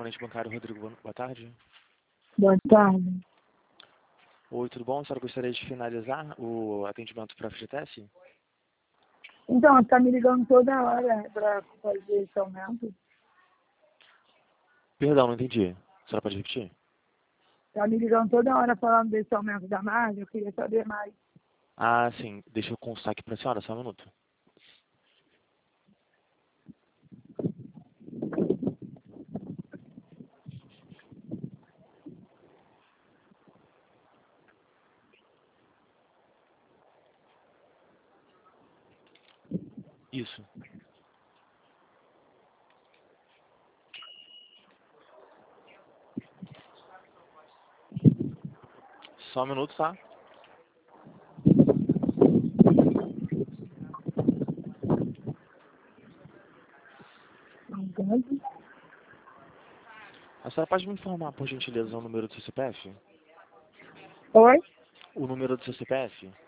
correspondente bancário Rodrigo, boa tarde. Boa tarde. Oi, tudo bom? A senhora gostaria de finalizar o atendimento para a FGTS? Então, está me ligando toda hora para fazer esse aumento. Perdão, não entendi. A senhora pode repetir? Está me ligando toda hora falando desse aumento da margem, eu queria saber mais. Ah, sim. Deixa eu constar aqui para a senhora, só um minuto. Isso. Só um minuto, tá? Entende? A senhora pode me informar, por gentileza, o número do seu CPF? Oi? O número do seu CPF?